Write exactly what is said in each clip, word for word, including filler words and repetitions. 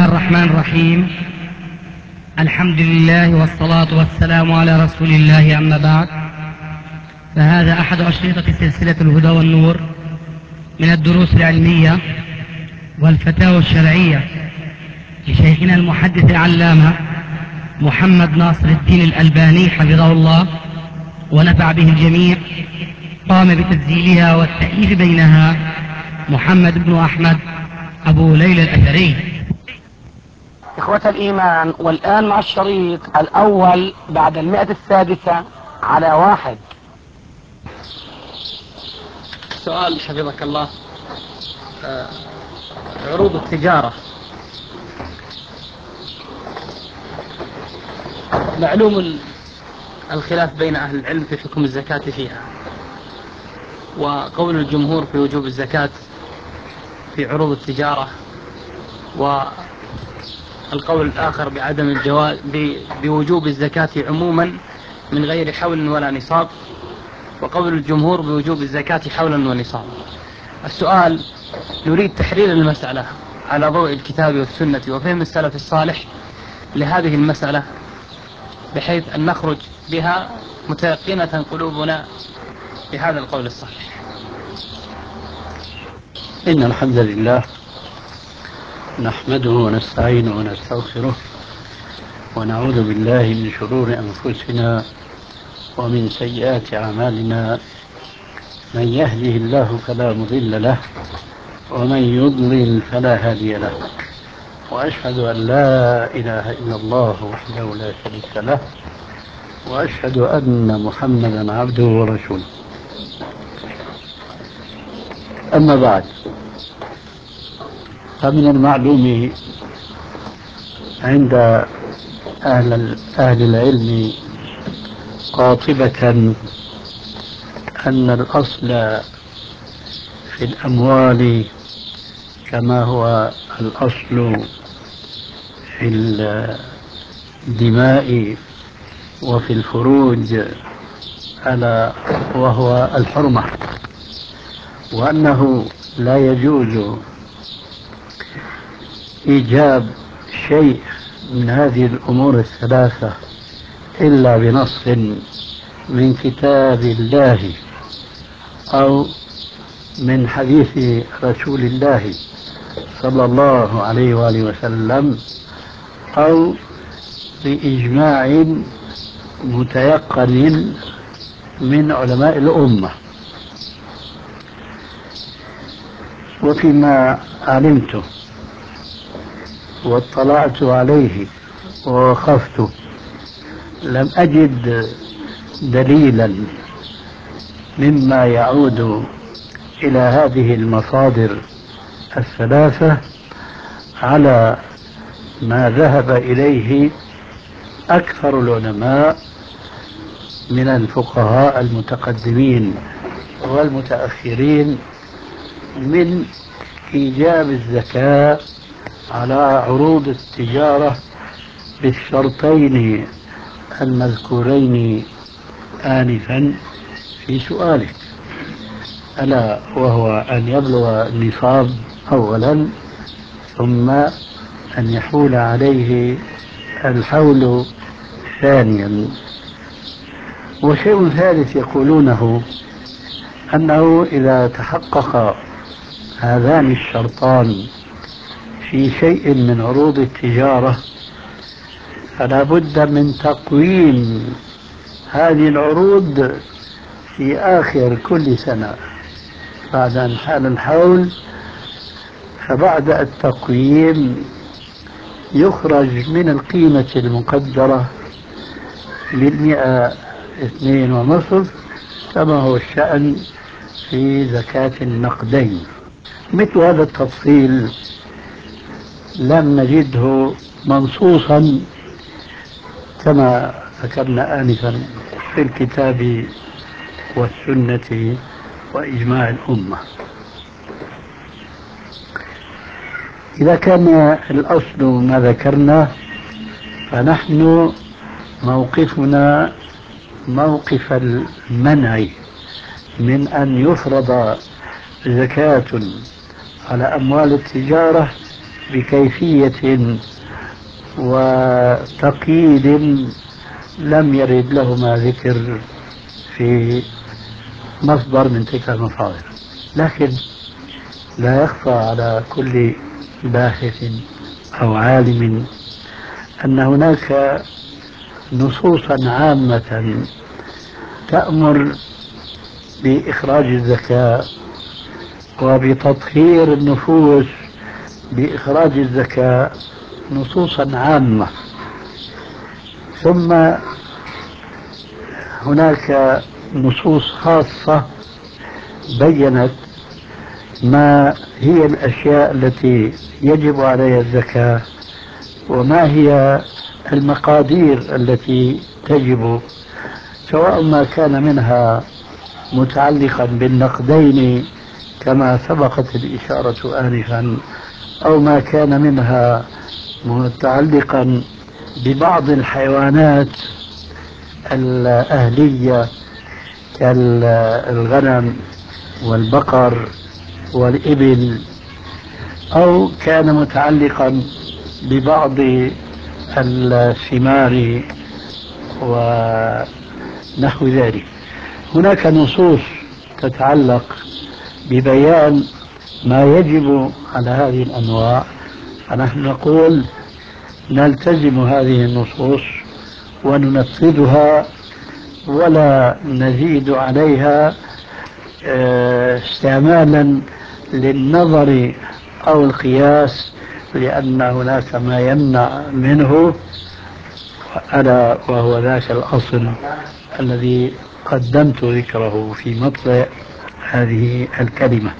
الله الرحمن الرحيم. الحمد لله والصلاة والسلام على رسول الله، أما بعد، فهذا أحد أشرطة سلسلة الهدى والنور من الدروس العلمية والفتاوى الشرعية لشيخنا المحدث العلامة محمد ناصر الدين الألباني حفظه الله ونفع به الجميع. قام بتسجيلها والتأليف بينها محمد بن أحمد أبو ليلى الأثري. إخوة الإيمان، والآن مع الشريط الأول بعد المئة السادسة على واحد. سؤال حفظك الله. آه، عروض التجارة معلوم الخلاف بين أهل العلم في حكم الزكاة فيها، وقول الجمهور في وجوب الزكاة في عروض التجارة، والقول الآخر بعدم الجواز بوجوب الزكاة عموما من غير حول ولا نصاب، وقول الجمهور بوجوب الزكاة حولا ونصاب. السؤال: نريد تحرير المسألة على ضوء الكتاب والسنة وفهم السلف الصالح لهذه المسألة، بحيث أن نخرج بها متيقنة قلوبنا بهذا القول الصحيح. إن الحمد لله نحمده ونستعينه ونستغفره ونعوذ بالله من شرور أنفسنا ومن سيئات أعمالنا، من يهده الله فلا مضل له ومن يضلل فلا هادي له، وأشهد أن لا إله إلا الله وحده لا شريك له، وأشهد أن محمدا عبده ورسوله. أما بعد، فمن المعلوم عند أهل, أهل العلم قاطبة أن الأصل في الأموال كما هو الأصل في الدماء وفي الفروج ألا وهو الحرمة، وأنه لا يجوز إيجاب شيء من هذه الأمور الثلاثة إلا بنص من كتاب الله أو من حديث رسول الله صلى الله عليه وآله وسلم أو بإجماع متيقن من علماء الأمة. وفيما علمت واطلعت عليه ووقفت لم أجد دليلا مما يعود إلى هذه المصادر الثلاثة على ما ذهب إليه أكثر العلماء من الفقهاء المتقدمين والمتأخرين من إيجاب الزكاة على عروض التجارة بالشرطين المذكورين آنفا في سؤالك، ألا وهو أن يبلغ النصاب أولا، ثم أن يحول عليه الحول ثانيا. وشيء ثالث يقولونه أنه إذا تحقق هذان الشرطان في شيء من عروض التجارة فلا بد من تقويم هذه العروض في آخر كل سنة بعد أن حال الحول، فبعد التقويم يخرج من القيمة المقدرة للمئة اثنين ونصف كما هو الشأن في زكاة النقدين. مثل هذا التفصيل لم نجده منصوصا كما ذكرنا آنفا في الكتاب والسنة وإجماع الأمة. إذا كان الأصل ما ذكرنا فنحن موقفنا موقف المنع من أن يفرض زكاة على أموال التجارة بكيفية وتقييد لم يرد لهما ذكر في مصدر من تلك المصادر. لكن لا يخفى على كل باحث أو عالم أن هناك نصوصا عامة تأمر بإخراج الزكاة وبتطهير النفوس بإخراج الزكاة، نصوصا عامة. ثم هناك نصوص خاصة بيّنت ما هي الأشياء التي يجب عليها الزكاة وما هي المقادير التي تجب، سواء ما كان منها متعلقا بالنقدين كما سبقت الإشارة آنفا، أو ما كان منها متعلقا ببعض الحيوانات الأهلية كالغنم والبقر والإبل، أو كان متعلقا ببعض الثمار ونحو ذلك. هناك نصوص تتعلق ببيان ما يجب على هذه الأنواع، فنحن نقول نلتزم هذه النصوص وننفذها ولا نزيد عليها استعمالا للنظر أو القياس، لأن هناك ما يمنع منه، ألا وهو ذاك الأصل الذي قدمت ذكره في مطلع هذه الكلمة.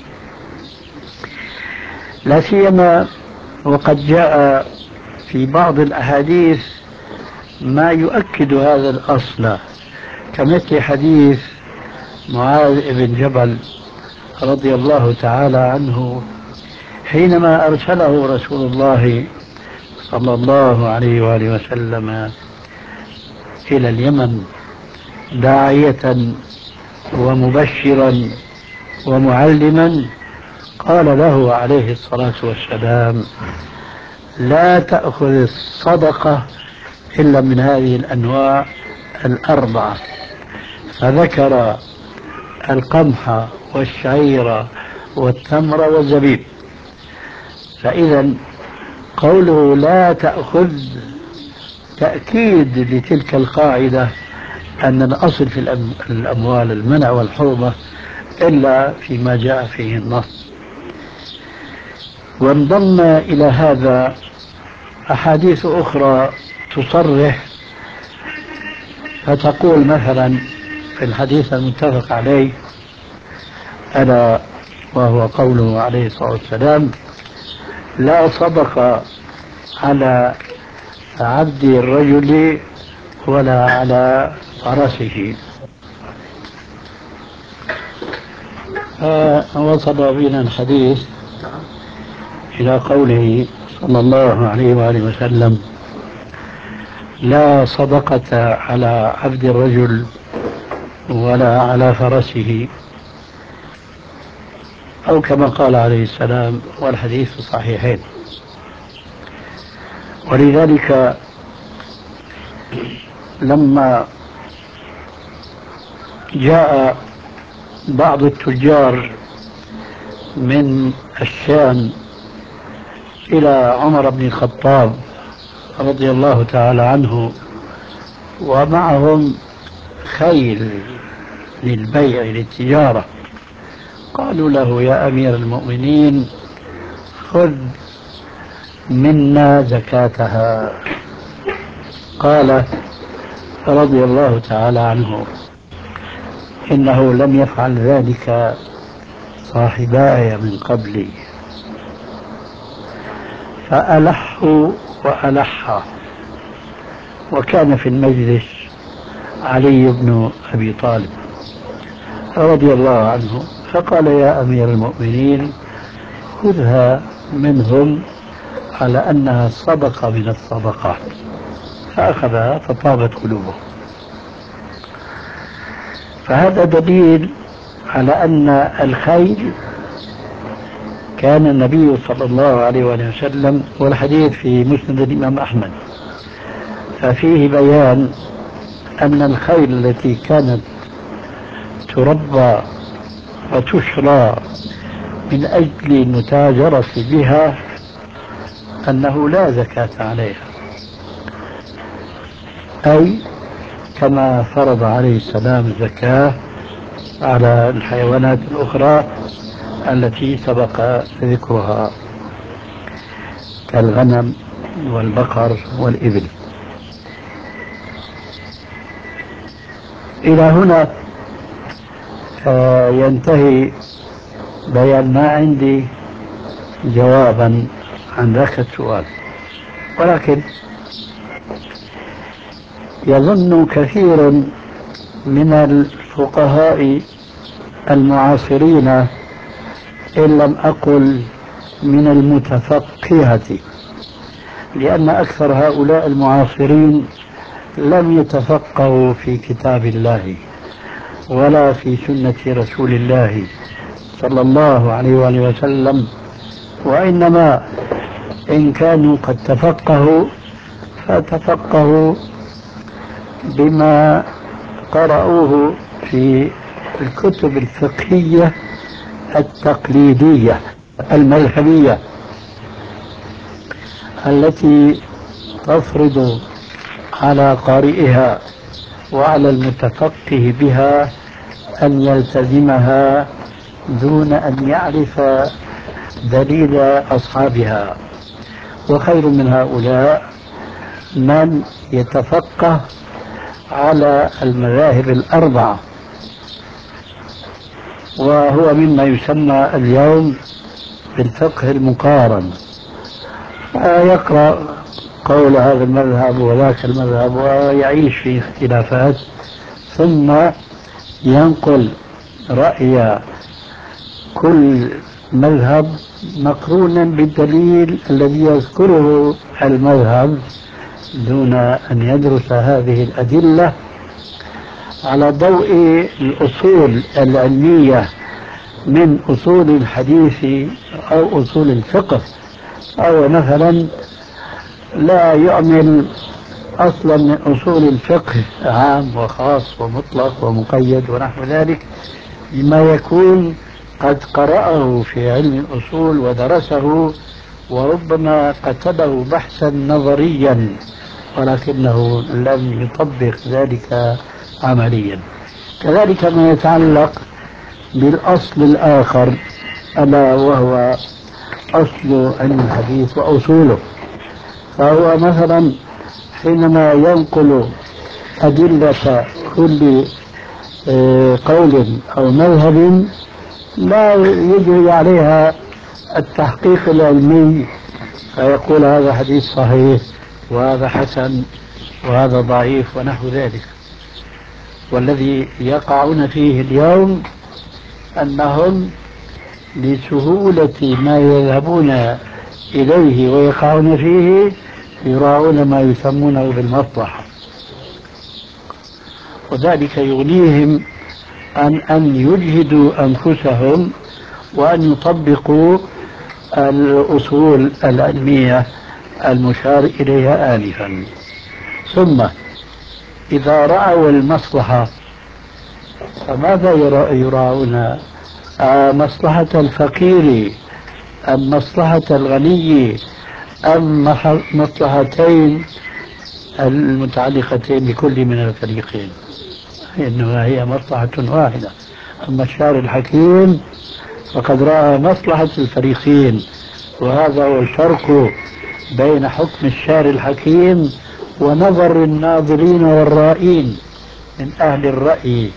لا سيما وقد جاء في بعض الأحاديث ما يؤكد هذا الأصل، كمثل حديث معاذ بن جبل رضي الله تعالى عنه حينما أرسله رسول الله صلى الله عليه وآله وسلم إلى اليمن داعية ومبشرا ومعلما، قال له عليه الصلاة والسلام: لا تأخذ الصدقة إلا من هذه الأنواع الأربعة، فذكر القمح والشعير والتمر والزبيب. فإذا قوله لا تأخذ تأكيد لتلك القاعدة أن الأصل في الأموال المنع والحرمة إلا فيما جاء فيه النص. وانضم إلى هذا أحاديث أخرى تصرح، فتقول مثلا في الحديث المتفق عليه ألا وهو قوله عليه الصلاة والسلام: لا صدق على عبد الرجل ولا على فرسه. فوصل بنا الحديث إلى قوله صلى الله عليه وآله وسلم: لا صدقة على عبد الرجل ولا على فرسه، أو كما قال عليه السلام، والحديث في الصحيحين. ولذلك لما جاء بعض التجار من الشام إلى عمر بن الخطاب رضي الله تعالى عنه ومعهم خيل للبيع للتجارة، قالوا له: يا أمير المؤمنين، خذ منا زكاتها. قال رضي الله تعالى عنه: إنه لم يفعل ذلك صاحباي من قبلي. فألحوا وألحا، وكان في المجلس علي بن أبي طالب رضي الله عنه، فقال: يا أمير المؤمنين، خذها منهم على أنها صدقة من الصدقات. فأخذها فطابت قلوبه. فهذا دليل على أن الخيل كان النبي صلى الله عليه وسلم، والحديث في مسند الإمام أحمد، ففيه بيان أن الخيل التي كانت تربى وتشرى من أجل المتاجرة بها أنه لا زكاة عليها، أي كما فرض عليه السلام الزكاة على الحيوانات الأخرى التي سبق ذكرها كالغنم والبقر والإبل. إلى هنا ينتهي بيان ما عندي جوابا عن ذاك السؤال، ولكن يظن كثير من الفقهاء المعاصرين، إن لم أقل من المتفقهة، لأن أكثر هؤلاء المعاصرين لم يتفقهوا في كتاب الله ولا في سنة رسول الله صلى الله عليه وآله وسلم، وإنما إن كانوا قد تفقهوا فتفقهوا بما قرأوه في الكتب الفقهية التقليدية المذهبية التي تفرض على قارئها وعلى المتفقه بها أن يلتزمها دون أن يعرف دليل أصحابها. وخير من هؤلاء من يتفقه على المذاهب الأربعة، وهو مما يسمى اليوم بالفقه المقارن، يقرأ قول هذا المذهب وذاك المذهب ويعيش في اختلافات، ثم ينقل رأي كل مذهب مقرونا بالدليل الذي يذكره المذهب دون أن يدرس هذه الأدلة على ضوء الأصول العلمية من أصول الحديث أو أصول الفقه، أو مثلا لا يعمل أصلا من أصول الفقه عام وخاص ومطلق ومقيد ونحو ذلك، بما يكون قد قرأه في علم الأصول ودرسه وربما كتبه بحثا نظريا ولكنه لم يطبق ذلك عمليا. كذلك ما يتعلق بالأصل الآخر ألا وهو أصل علم الحديث وأصوله، فهو مثلا حينما ينقل أدلة كل قول أو مذهب لا يجري عليها التحقيق العلمي فيقول هذا حديث صحيح وهذا حسن وهذا ضعيف ونحو ذلك. والذي يقعون فيه اليوم أنهم لسهولة ما يذهبون إليه ويقعون فيه يراعون ما يسمونه بالمصلحة، وذلك يغنيهم عن أن يجهدوا أنفسهم وأن يطبقوا الأصول العلمية المشار إليها آنفا. ثم إذا رأوا المصلحة فماذا يراعون؟ مصلحة الفقير أم مصلحة الغني أم مصلحتين المتعلقتين بكل من الفريقين؟ إنما هي مصلحة واحدة. أما الشارع الحكيم فقد رأى مصلحة الفريقين، وهذا هو الفرق بين حكم الشارع الحكيم ونظر الناظرين والرائين من أهل الرأي.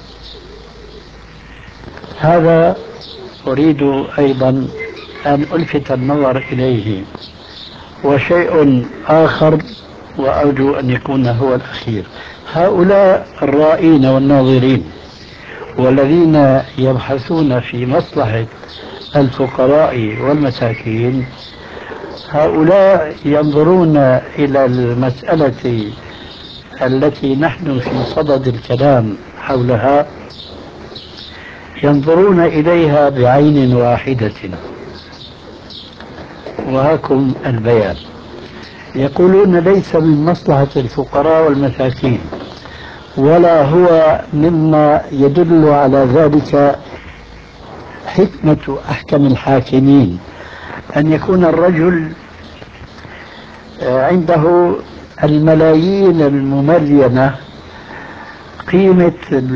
هذا أريد أيضا أن ألفت النظر إليه. وشيء آخر وأرجو أن يكون هو الأخير، هؤلاء الرائين والناظرين والذين يبحثون في مصلحة الفقراء والمساكين، هؤلاء ينظرون إلى المسألة التي نحن في صدد الكلام حولها، ينظرون إليها بعين واحدة، وهاكم البيان. يقولون ليس من مصلحة الفقراء والمساكين، ولا هو مما يدل على ذلك حكمة أحكم الحاكمين أن يكون الرجل عنده الملايين المملينة قيمة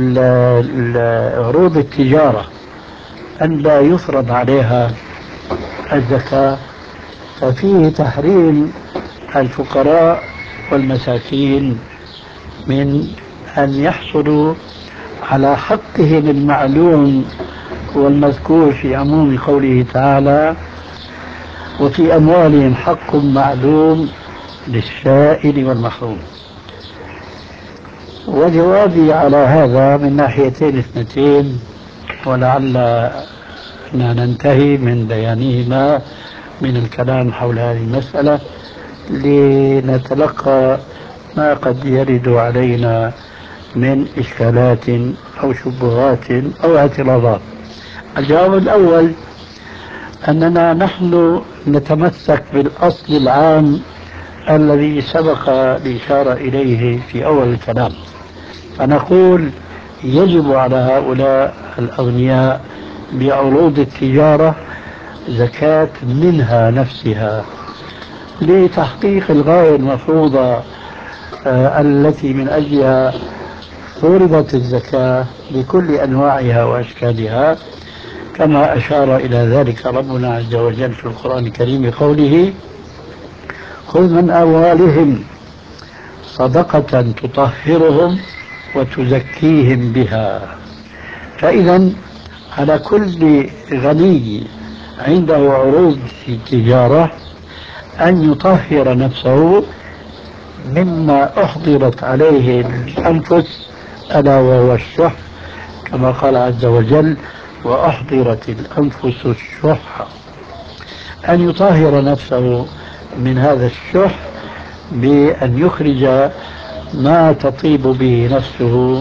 عروض التجارة أن لا يفرض عليها الزكاة، ففيه تحريم الفقراء والمساكين من أن يحصلوا على حقهم المعلوم والمذكور في عموم قوله تعالى: وفي أموالهم حق معلوم للسائل والمحروم. وجوابي على هذا من ناحيتين اثنتين، ولعل ننتهي من بيانهما من الكلام حول هذه المسألة لنتلقى ما قد يرد علينا من إشكالات أو شبهات أو اعتراضات. الجواب الأول أننا نحن نتمسك بالأصل العام الذي سبق الإشارة إليه في أول الكلام، فنقول يجب على هؤلاء الأغنياء بعروض التجارة زكاة منها نفسها لتحقيق الغاية المفروضة آه التي من أجلها فرضت الزكاة بكل أنواعها وأشكالها، كما أشار إلى ذلك ربنا عز وجل في القرآن الكريم بقوله: خذ من أموالهم صدقة تطهرهم وتزكيهم بها. فإذا على كل غني عنده عروض في التجارة أن يطهر نفسه مما أحضرت عليه الأنفس ألا وهو الشح، كما قال عز وجل: وأحضرت الأنفس الشح. أن يطهر نفسه من هذا الشح بأن يخرج ما تطيب به نفسه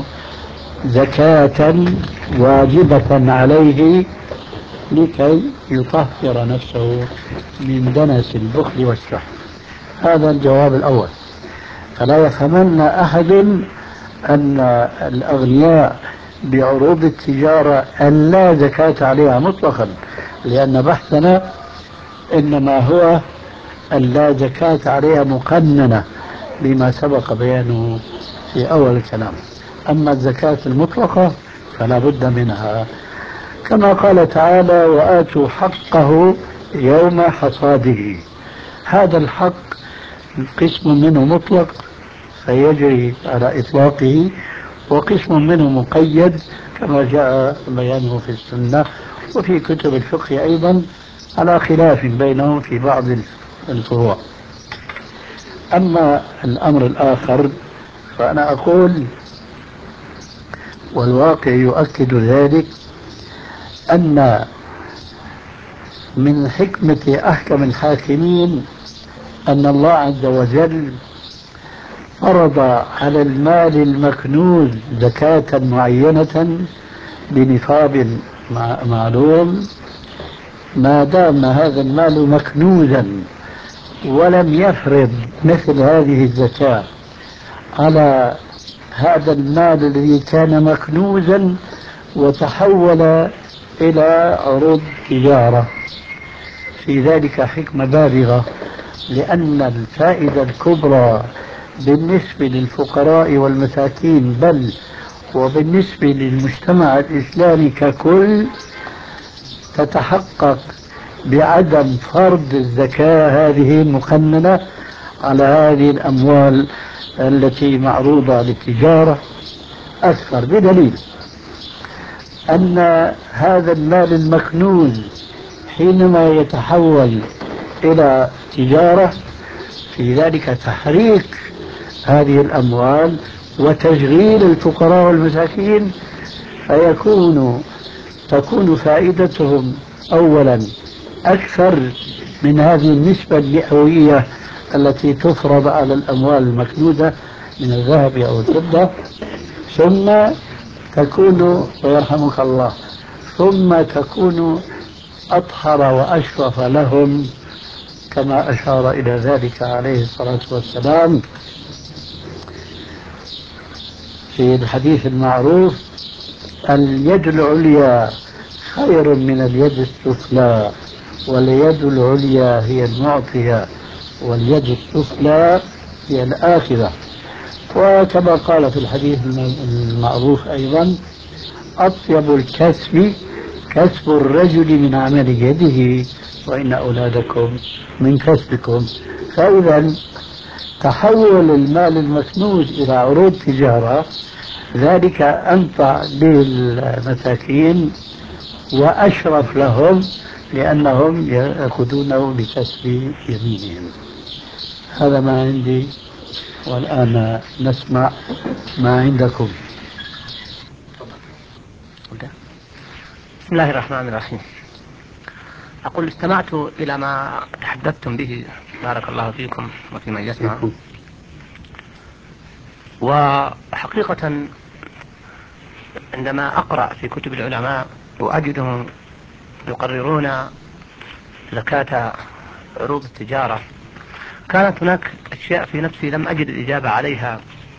زكاة واجبة عليه لكي يطهر نفسه من دنس البخل والشح. هذا الجواب الأول. فلا يفهمن أحد أن الأغنياء بعروض التجارة أن لا زكاة عليها مطلقا، لأن بحثنا إنما هو أن لا زكاة عليها مقننة بما سبق بيانه في أول الكلام. أما الزكاة المطلقة فلا بد منها، كما قال تعالى: وآتوا حقه يوم حصاده. هذا الحق قسم منه مطلق فيجري على إطلاقه، وقسم منه مقيد كما جاء بيانه في السنة وفي كتب الفقه أيضا، على خلاف بينهم في بعض الفروع. أما الأمر الآخر فأنا أقول، والواقع يؤكد ذلك، أن من حكمة أحكم الحاكمين أن الله عز وجل فرض على المال المكنوز زكاة معينة بنصاب معلوم ما دام هذا المال مكنوزا، ولم يفرض مثل هذه الزكاة على هذا المال الذي كان مكنوزا وتحول إلى عروض تجارة. في ذلك حكمة بالغة، لأن الفائدة الكبرى بالنسبة للفقراء والمساكين بل وبالنسبة للمجتمع الإسلامي ككل تتحقق بعدم فرض الزكاة هذه المقننة على هذه الأموال التي معروضة للتجارة أكثر، بدليل أن هذا المال المكنوز حينما يتحول إلى تجارة في ذلك تحريك هذه الأموال وتشغيل الفقراء والمساكين، فيكون تكون فائدتهم أولا أكثر من هذه النسبة المئوية التي تفرض على الأموال المكنوزة من الذهب أو الفضة، ثم تكون ويرحمك الله ثم تكون أطهر وأشرف لهم كما أشار إلى ذلك عليه الصلاة والسلام في الحديث المعروف: اليد العليا خير من اليد السفلى، واليد العليا هي المعطية، واليد السفلى هي الآخذة. وكما قال في الحديث المعروف أيضا: أطيب الكسب كسب الرجل من عمل يده، وإن أولادكم من كسبكم. فإذا تحول المال المكنوز إلى عروض تجارة، ذلك أنفع للمساكين وأشرف لهم، لأنهم يأخذونه بكسب يمينهم. هذا ما عندي، والآن نسمع ما عندكم. بسم الله الرحمن الرحيم. أقول استمعت إلى ما تحدثتم به، بارك الله فيكم وفي من يسمع. وحقيقة عندما أقرأ في كتب العلماء وأجدهم يقررون زكاة عروض التجارة، كانت هناك أشياء في نفسي لم أجد الإجابة عليها.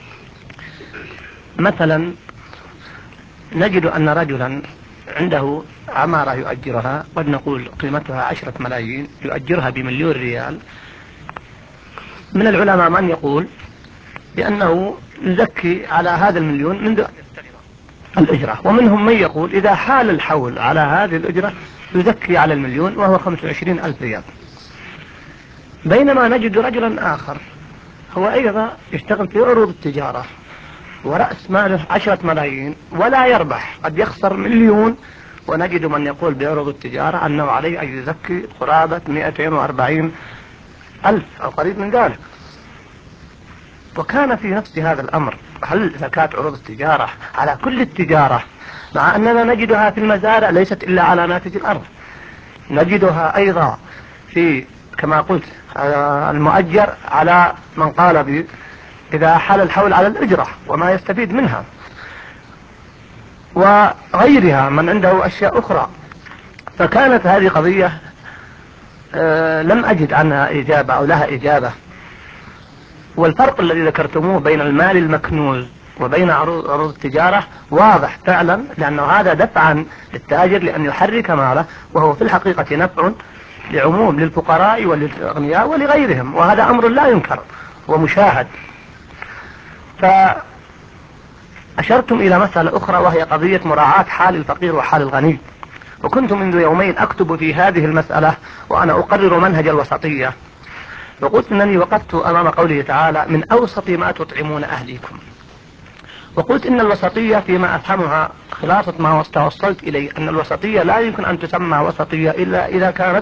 مثلا نجد أن رجلا عنده عمارة يؤجرها، قد نقول قيمتها عشرة ملايين، يؤجرها بمليون ريال. من العلماء من يقول بأنه يزكي على هذا المليون منذ أن يستلم الأجرة، ومنهم من يقول إذا حال الحول على هذه الأجرة يزكي على المليون وهو خمسة وعشرين ألف ريال. بينما نجد رجلا آخر هو أيضا يشتغل في عروض التجارة ورأس ماله عشرة ملايين ولا يربح، قد يخسر مليون، ونجد من يقول بعروض التجارة أنه عليه أن يزكي قرابة مئتين وأربعين ألف أو قريب من ذلك. وكان في نفس هذا الأمر: هل زكاة عروض التجارة على كل التجارة، مع أننا نجدها في المزارع ليست إلا على ناتج الأرض، نجدها أيضا في كما قلت المؤجر على من قال به إذا حال الحول على الأجرة وما يستفيد منها، وغيرها من عنده أشياء أخرى. فكانت هذه قضية آه لم أجد عنها إجابة أو لها إجابة. والفرق الذي ذكرتموه بين المال المكنوز وبين عروض, عروض التجارة واضح فعلا، لأنه هذا دفعا للتاجر لأن يحرك ماله، وهو في الحقيقة نفع لعموم للفقراء وللأغنياء ولغيرهم، وهذا أمر لا ينكر ومشاهد. فأشرتم إلى مسألة أخرى وهي قضية مراعاة حال الفقير وحال الغني، وكنت منذ يومين أكتب في هذه المسألة وأنا أقرر منهج الوسطية، وقلت أنني وقفت أمام قوله تعالى: من أوسط ما تطعمون أهليكم. وقلت إن الوسطية فيما أفهمها خلاصة ما توصلت إليه أن الوسطية لا يمكن أن تسمى وسطية إلا إذا كانت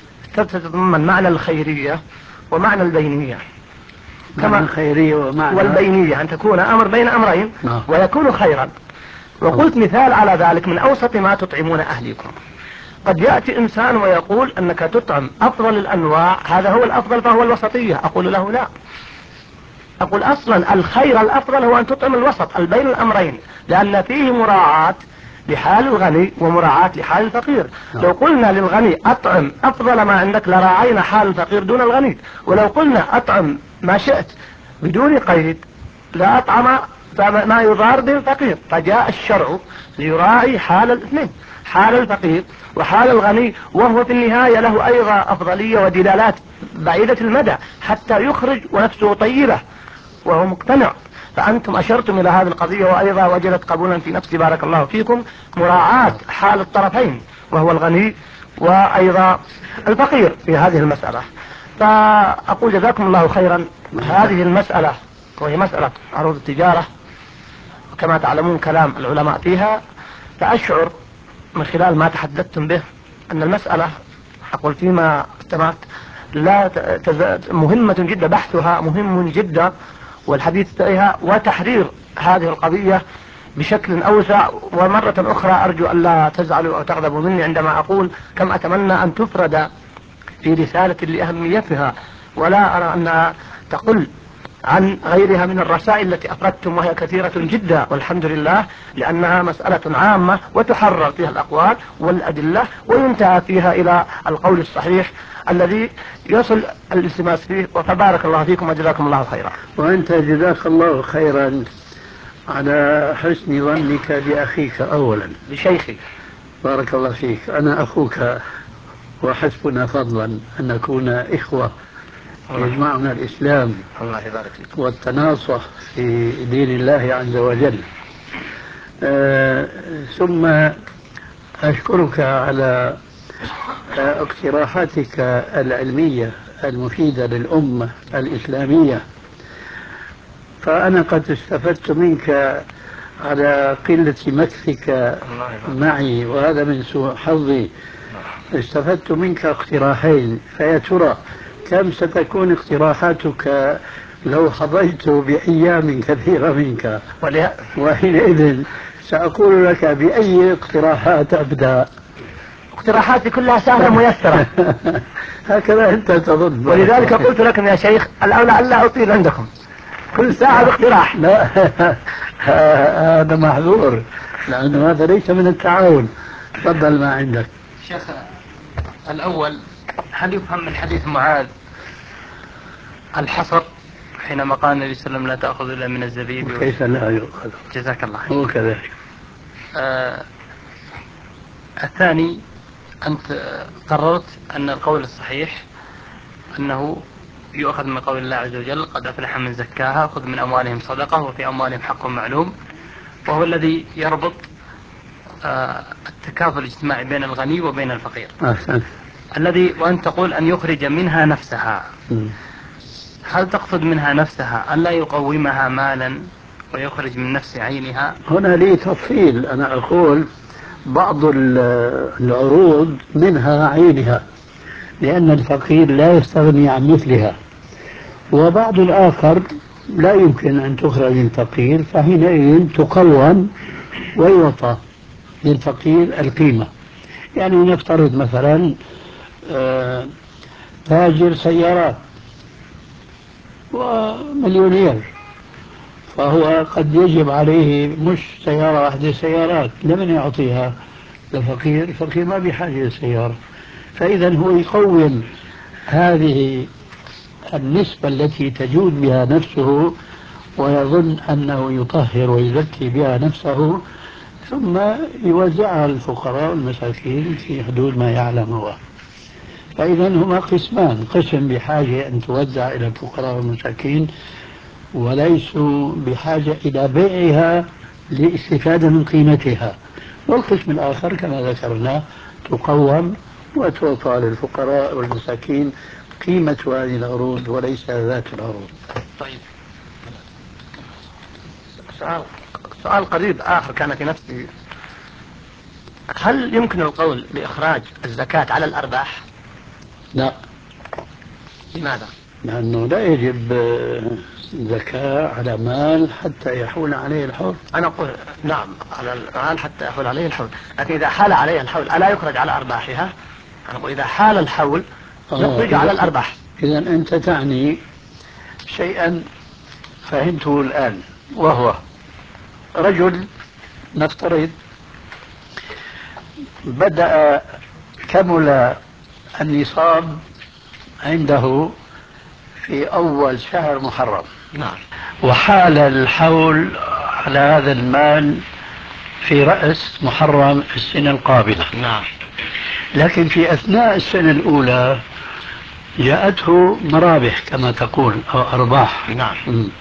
تتضمن معنى الخيرية ومعنى البينية. كما الخيرية ومعنى والبينية أن تكون أمر بين أمرين ويكون خيرا. وقلت مثال على ذلك: من أوسط ما تطعمون أهليكم. قد يأتي إنسان ويقول أنك تطعم أفضل الأنواع، هذا هو الأفضل فهو الوسطية. أقول له لا، أقول أصلا الخير الأفضل هو أن تطعم الوسط البين الأمرين، لأن فيه مراعاة لحال الغني ومراعاة لحال الفقير. لو قلنا للغني أطعم أفضل ما عندك لراعينا حال الفقير دون الغني، ولو قلنا أطعم ما شئت بدون قيد لا أطعم ما يضار به الفقير. فجاء الشرع ليراعي حال الاثنين، حال الفقير وحال الغني، وهو في النهاية له أيضا أفضلية ودلالات بعيدة المدى حتى يخرج ونفسه طيبة وهو مقتنع. فأنتم أشرتم إلى هذه القضية وأيضا وجدت قبولا في نفسي، بارك الله فيكم، مراعاة حال الطرفين وهو الغني وأيضا الفقير في هذه المسألة. فأقول جزاكم الله خيرا. هذه المسألة وهي مسألة عروض التجارة كما تعلمون كلام العلماء فيها، فأشعر من خلال ما تحدثتم به أن المسألة أقول فيما استمعت لا تز... مهمة جدا، بحثها مهم جدا والحديث فيها وتحرير هذه القضية بشكل أوسع. ومرة أخرى أرجو أن لا تزعلوا أو تغضبوا مني عندما أقول كم أتمنى أن تفرد في رسالة لأهميتها، ولا أرى أنها تقل عن غيرها من الرسائل التي أفردتم وهي كثيرة جدا والحمد لله، لأنها مسألة عامة وتحرر فيها الأقوال والأدلة وينتهى فيها إلى القول الصحيح الذي يصل الالتماس فيه. وتبارك الله فيكم وجزاكم الله خيرا. وأنت جزاك الله خيرا على حسن ظنك بأخيك أولا. بشيخي. بارك الله فيك. أنا أخوك وحسبنا فضلا أن نكون إخوة يجمعنا الإسلام الله يبارك فيك والتناصح في دين الله عز وجل. آه ثم أشكرك على آه اقتراحاتك العلمية المفيدة للأمة الإسلامية. فأنا قد استفدت منك على قلة مكثك معي، وهذا من سوء حظي. استفدت منك اقتراحين، فيا ترى كم ستكون اقتراحاتك لو حظيت بأيام كثيرة منك؟ وحينئذ سأقول لك بأي اقتراحات أبدأ. اقتراحاتي كلها سهلة ميسرة. هكذا أنت تظن. ولذلك قلت لكم يا شيخ الأولى ألا أطيل عندكم، كل ساعة باقتراح. لا هذا محظور، لأنه هذا ليس من التعاون. تفضل ما عندك. شيخ الأول، هل يفهم من حديث معاذ الحصر حينما قال النبي صلى الله عليه وسلم لا تأخذ إلا من الزبيب؟ كيف لا يؤخذ؟ جزاك الله خير. هو كذلك. آه الثاني، أنت قررت أن القول الصحيح أنه يؤخذ من قول الله عز وجل قد أفلح من زكاها خذ من أموالهم صدقة وفي أموالهم حق معلوم، وهو الذي يربط آه التكافل الاجتماعي بين الغني وبين الفقير. أحسن. الذي وأن تقول أن يخرج منها نفسها. م. هل تقصد منها نفسها أن لا يقومها مالا ويخرج من نفس عينها؟ هنا لي تفصيل. أنا أقول بعض العروض منها عينها لأن الفقير لا يستغني عن مثلها، وبعض الآخر لا يمكن أن تخرج للفقير، فحينئذ تقوم ويعطى للفقير القيمة. يعني نفترض مثلا تاجر سيارات ومليونير، فهو قد يجب عليه مش سيارة واحدة، سيارات. لمن يعطيها؟ للفقير. الفقير ما بحاجة للسيارة، فإذا هو يقوم هذه النسبة التي تجود بها نفسه ويظن أنه يطهر ويزكي بها نفسه، ثم يوزعها على الفقراء والمساكين في حدود ما يعلم هو. فإذا هما قسمان: قسم بحاجة أن توزع إلى الفقراء والمساكين وليسوا بحاجة إلى بيعها لاستفادة من قيمتها، والقسم الآخر كما ذكرنا تقوم وتعطى للفقراء والمساكين قيمة هذه العروض وليس ذات العروض. طيب، سؤال سؤال قريب آخر كان في نفسي: هل يمكن القول بإخراج الزكاة على الأرباح؟ لا. لماذا؟ لأنه لا يجب زكاة على مال حتى يحول عليه الحول. أنا أقول نعم على المال حتى يحول عليه الحول، لكن إذا حال عليه الحول ألا يخرج على أرباحها؟ أنا أقول إذا حال الحول يخرج على الأرباح. إذا أنت تعني شيئا فهمته الآن، وهو رجل نفترض بدأ كمل النصاب عنده في أول شهر محرم. نعم. وحال الحول على هذا المال في رأس محرم السنة القابلة. نعم. لكن في أثناء السنة الأولى جاءته مرابح كما تقول أو أرباح. نعم.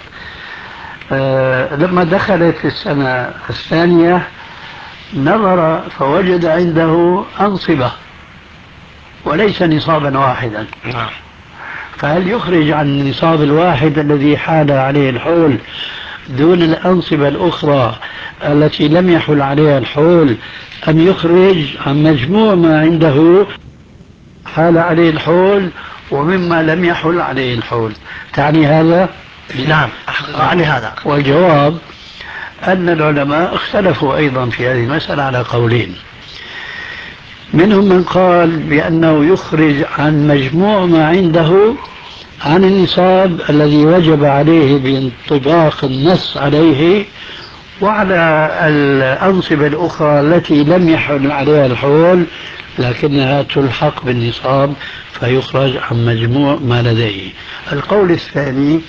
آه لما دخلت السنة الثانية نظر فوجد عنده أنصبة وليس نصابا واحدا. نعم. فهل يخرج عن النصاب الواحد الذي حال عليه الحول دون الأنصبة الأخرى التي لم يحل عليها الحول، أم يخرج عن مجموع ما عنده حال عليه الحول ومما لم يحل عليه الحول؟ تعني هذا؟ نعم أعني هذا. والجواب أن العلماء اختلفوا أيضا في هذه المسألة على قولين. منهم من قال بأنه يخرج عن مجموع ما عنده عن النصاب الذي وجب عليه بانطباق النص عليه، وعلى الأنصبة الأخرى التي لم يحل عليها الحول لكنها تلحق بالنصاب فيخرج عن مجموع ما لديه. القول الثاني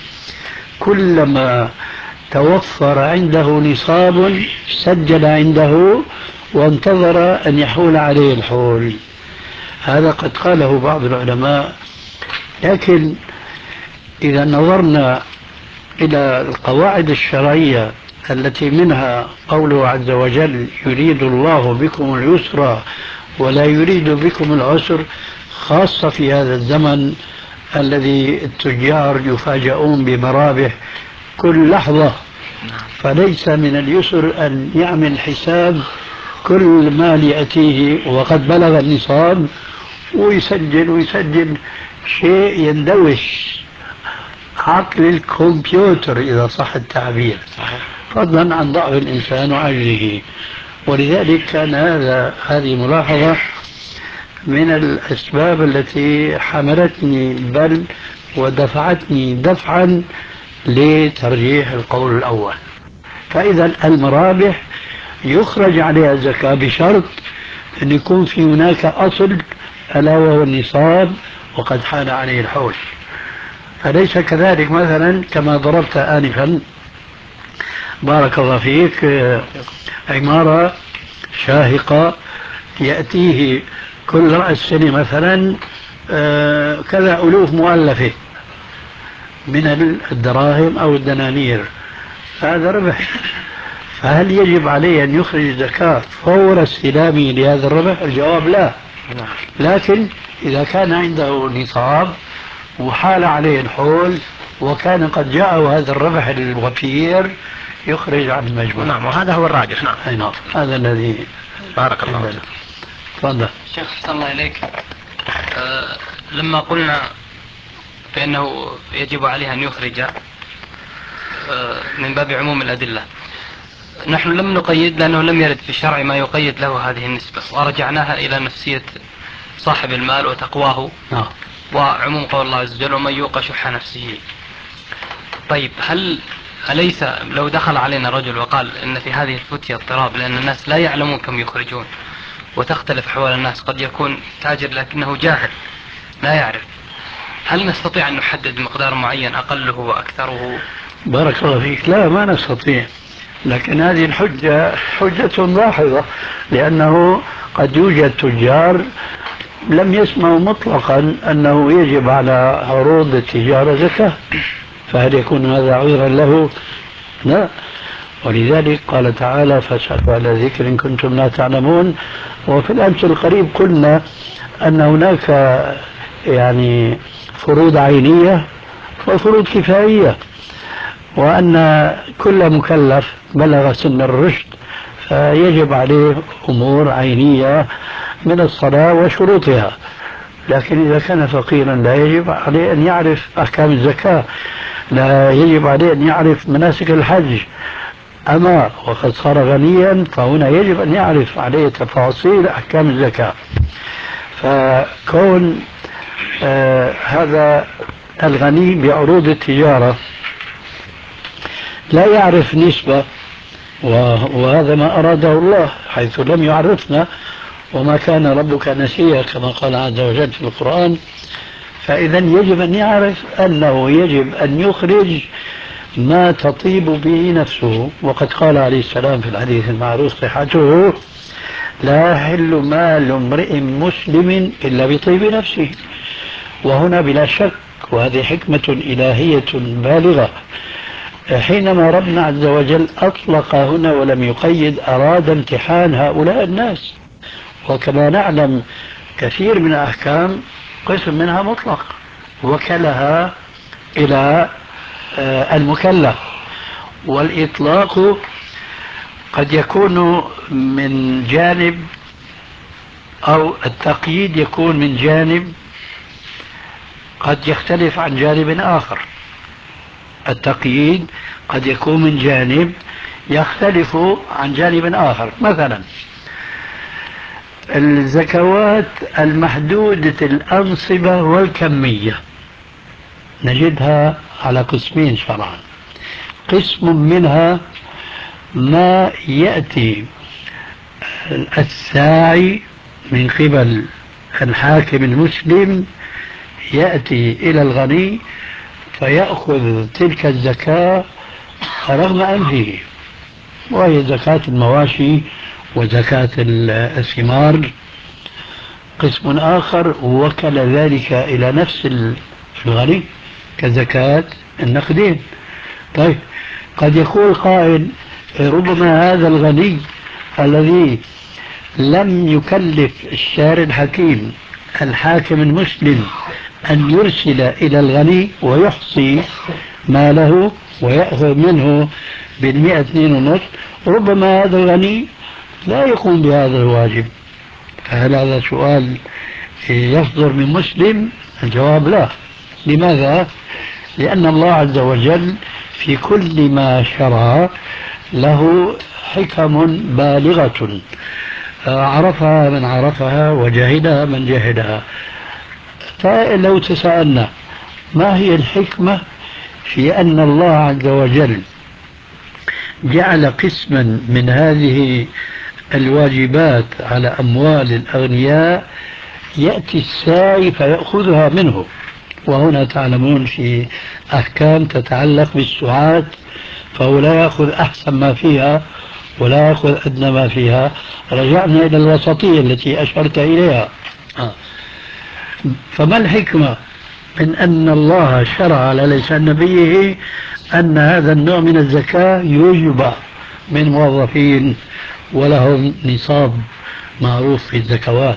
كلما توفر عنده نصاب سجل عنده وانتظر أن يحول عليه الحول. هذا قد قاله بعض العلماء، لكن إذا نظرنا إلى القواعد الشرعية التي منها قوله عز وجل يريد الله بكم اليسر ولا يريد بكم العسر، خاصة في هذا الزمن الذي التجار يفاجؤون بمرابح كل لحظة، فليس من اليسر أن يعمل حساب كل مال يأتيه وقد بلغ النصاب ويسجل ويسجل شيء يندوش عقل الكمبيوتر إذا صح التعبير، فضلا عن ضعف الإنسان وعجزه. ولذلك كان هذا هذه ملاحظة من الأسباب التي حملتني بل ودفعتني دفعا لترجيح القول الأول. فإذا المرابح يخرج عليها الزكاة بشرط أن يكون في هناك أصل ألا وهو النصاب وقد حال عليه الحول. فليس كذلك مثلا كما ضربت آنفا بارك الله فيك عمارة شاهقة يأتيه كل رأس سنة مثلا كذا ألوف مؤلفة من الدراهم أو الدنانير، هذا ربح. فهل يجب عليه أن يخرج الزكاة فور استلامه لهذا الربح؟ الجواب لا. لكن إذا كان عنده نصاب وحال عليه الحول وكان قد جاءه هذا الربح الوفير يخرج عن المجموع. نعم، وهذا هو الراجح. نعم. أي نعم، هذا الذي بارك الله فيك. تفضل. شيخ أحسن الله إليك. أه لما قلنا بأنه يجب عليه أن يخرج أه من باب عموم الأدلة، نحن لم نقيد لأنه لم يرد في الشرع ما يقيد له هذه النسبة، ورجعناها إلى نفسية صاحب المال وتقواه نعم. وعموم قول الله عز وجل ومن يوق شح نفسه. طيب هل أليس لو دخل علينا رجل وقال إن في هذه الفتية اضطراب لأن الناس لا يعلمون كم يخرجون وتختلف أحوال الناس، قد يكون تاجر لكنه جاهل لا يعرف، هل نستطيع أن نحدد مقدار معين أقله وأكثره؟ بارك الله فيك. لا، ما نستطيع، لكن هذه الحجة حجة ضاحضة، لأنه قد يوجد تجار لم يسمعوا مطلقا أنه يجب على عروض التجارة زكاة، فهل يكون هذا عذرا له؟ لا. ولذلك قال تعالى فاسألوا على ذكر إن كنتم لا تعلمون. وفي الأمس القريب قلنا أن هناك يعني فروض عينية وفروض كفائية، وأن كل مكلف بلغ سن الرشد فيجب عليه أمور عينية من الصلاة وشروطها، لكن إذا كان فقيرا لا يجب عليه أن يعرف أحكام الزكاة، لا يجب عليه أن يعرف مناسك الحج. أما وقد صار غنيا فهنا يجب أن يعرف عليه تفاصيل أحكام الزكاة. فكون آه هذا الغني بعروض التجارة لا يعرف نسبة، وهذا ما أراده الله حيث لم يعرفنا وما كان ربك نسيا كما قال عز وجل في القرآن، فإذا يجب أن يعرف أنه يجب أن يخرج ما تطيب به نفسه. وقد قال عليه السلام في الحديث المعروف صحته لا يحل مال امرئ مسلم إلا بطيب نفسه. وهنا بلا شك وهذه حكمة إلهية بالغة، حينما ربنا عز وجل أطلق هنا ولم يقيد أراد امتحان هؤلاء الناس، وكما نعلم كثير من الأحكام قسم منها مطلق وكلها إلى المكلف، والإطلاق قد يكون من جانب أو التقييد يكون من جانب قد يختلف عن جانب آخر. التقييد قد يكون من جانب يختلف عن جانب آخر. مثلا الزكوات المحدودة الأنصبة والكمية نجدها على قسمين شرعا. قسم منها ما يأتي الساعي من قبل الحاكم المسلم يأتي إلى الغني فيأخذ تلك الزكاة رغم أنفه، وهي زكاة المواشي وزكاة الثمار. قسم آخر وكل ذلك إلى نفس الغني كزكاة النقدين. طيب قد يقول قائل ربما هذا الغني الذي لم يكلف الشارع الحكيم الحاكم المسلم أن يرسل إلى الغني ويحصي ماله ويأخذ منه بالمئة اثنين ونصف، ربما هذا الغني لا يقوم بهذا الواجب. فهل هذا سؤال يصدر من مسلم؟ الجواب لا. لماذا؟ لأن الله عز وجل في كل ما شرع له حكم بالغة عرفها من عرفها وجهلها من جهلها. فلو تسألنا ما هي الحكمة في أن الله عز وجل جعل قسما من هذه الواجبات على أموال الأغنياء يأتي السائي فيأخذها منه، وهنا تعلمون في أحكام تتعلق بالسعات، فهو لا يأخذ أحسن ما فيها ولا يأخذ أدنى ما فيها. رجعنا إلى الوسطية التي أشرت إليها. آه. فما الحكمة من أن الله شرع على لسان نبيه أن هذا النوع من الزكاة يجبى من موظفين ولهم نصاب معروف في الزكوات،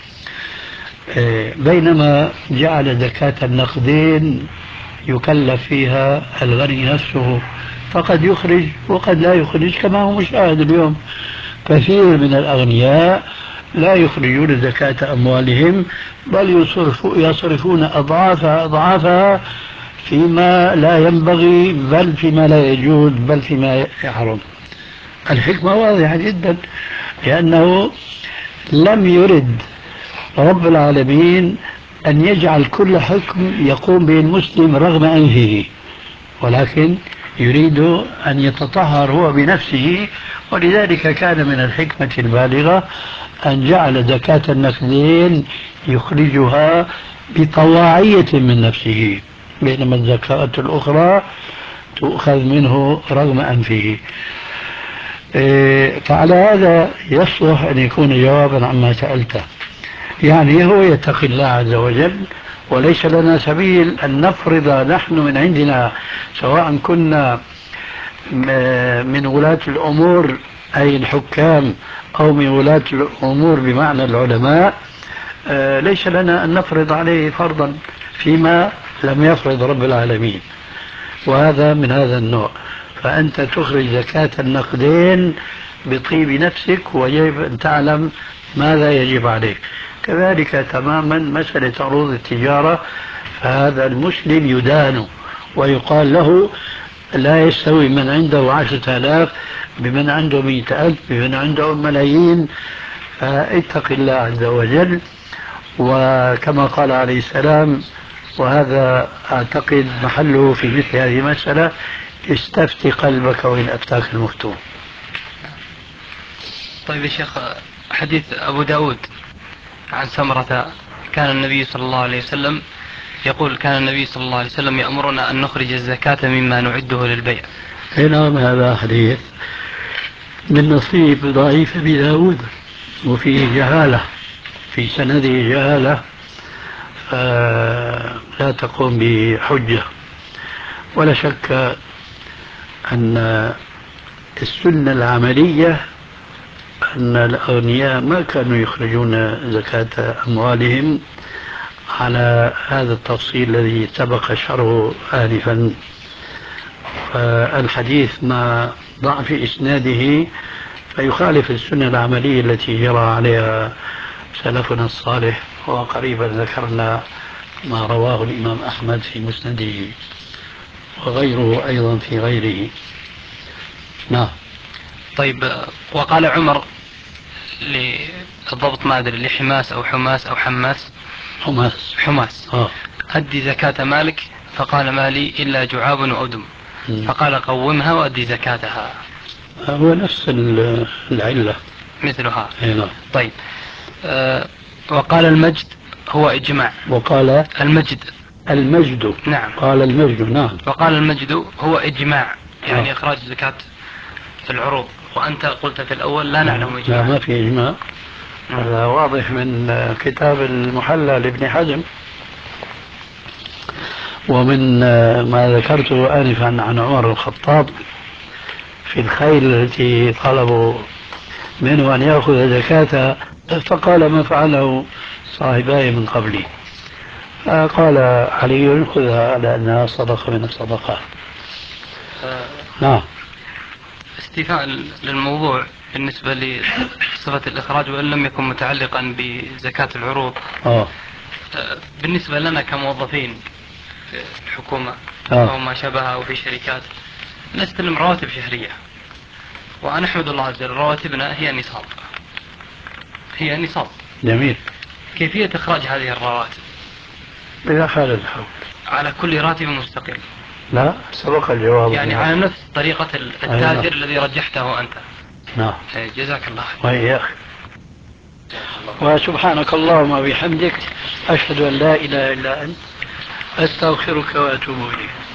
بينما جعل زكاة النقدين يكلف فيها الغني نفسه، فقد يخرج وقد لا يخرج كما هو مشاهد اليوم. كثير من الأغنياء لا يخرجون زكاة أموالهم بل يصرفون أضعافها أضعافها فيما لا ينبغي، بل فيما لا يجوز، بل فيما يحرم. الحكمة واضحة جدا، لأنه لم يرد رب العالمين أن يجعل كل حكم يقوم به المسلم رغم أنفه، ولكن يريد أن يتطهر هو بنفسه. ولذلك كان من الحكمة البالغة أن جعل زكاة النقدين يخرجها بطواعية من نفسه، بينما الزكاة الأخرى تؤخذ منه رغم أنفه. فعلى هذا يصلح أن يكون جوابا عما سألته، يعني هو يتقي الله عز وجل، وليس لنا سبيل أن نفرض نحن من عندنا، سواء كنا من ولاة الأمور أي الحكام أو من ولاة الأمور بمعنى العلماء، ليس لنا أن نفرض عليه فرضا فيما لم يفرض رب العالمين، وهذا من هذا النوع. فأنت تخرج زكاة النقدين بطيب نفسك، ويجب أن تعلم ماذا يجب عليك. كذلك تماما مسألة عروض التجارة، فهذا المسلم يدان ويقال له لا يستوي من عنده عشرة آلاف بمن عنده مئة ألف بمن عنده ملايين. فاتق الله عز وجل، وكما قال عليه السلام، وهذا أعتقد محله في مثل هذه المسألة: استفت قلبك وإن أفتاك المفتون. طيب يا شيخ، حديث أبو داود عن سمرة كان النبي صلى الله عليه وسلم يقول: كان النبي صلى الله عليه وسلم يأمرنا أن نخرج الزكاة مما نعده للبيع. نعم، هذا حديث من نصيب ضعيف أبي داود، وفيه جهالة في سنده، جهالة لا تقوم بحجة. ولا شك أن السنة العملية أن الأغنياء ما كانوا يخرجون زكاة أموالهم على هذا التفصيل الذي سبق شرحه آنفا. فالحديث مع ضعف إسناده فيخالف السنة العملية التي جرى عليها سلفنا الصالح، وقريبا ذكرنا ما رواه الإمام أحمد في مسنده وغيره أيضا في غيره. نعم. طيب، وقال عمر للضبط ما أدري لحماس أو حماس أو حماس حماس حماس آه. أدي زكاة مالك، فقال: ما لي إلا جعاب وأدم. فقال: قومها وأدي زكاتها. هو نفس العلة مثلها. هنا. طيب، آه وقال المجد هو إجماع. وقال المجد المجد. نعم. قال المجد. نعم. وقال المجد هو إجماع، يعني آه. إخراج زكاة في العروض، وأنت قلت في الأول لا نعلم إجماع. لا، ما في إجماع. هذا واضح من كتاب المحلى لابن حزم، ومن ما ذكرته آنفا عن عمر الخطاب في الخيل التي طلبوا منه أن يأخذ زكاة، فقال ما فعله صاحباي من قبلي، فقال علي خذها على أنها صدقة من الصدقات. آه نعم. استيفاء للموضوع بالنسبة لصفة الإخراج وإن لم يكن متعلقا بزكاة العروض. آه. بالنسبة لنا كموظفين في الحكومة آه. أو ما شابه أو في شركات نستلم رواتب شهرية، وأنا أحمد الله عز وجل رواتبنا هي نصاب، هي نصاب. جميل. كيفية إخراج هذه الرواتب؟ إذا خالد الحول على كل راتب مستقل. لا، سبق الجواب. يعني على نفس طريقة التاجر أيوة. الذي رجحته أنت. نعم. جزاك الله خير. وإياك. وسبحانك اللهم وبحمدك، أشهد أن لا إله إلا أنت، أستغفرك وأتوب إليك.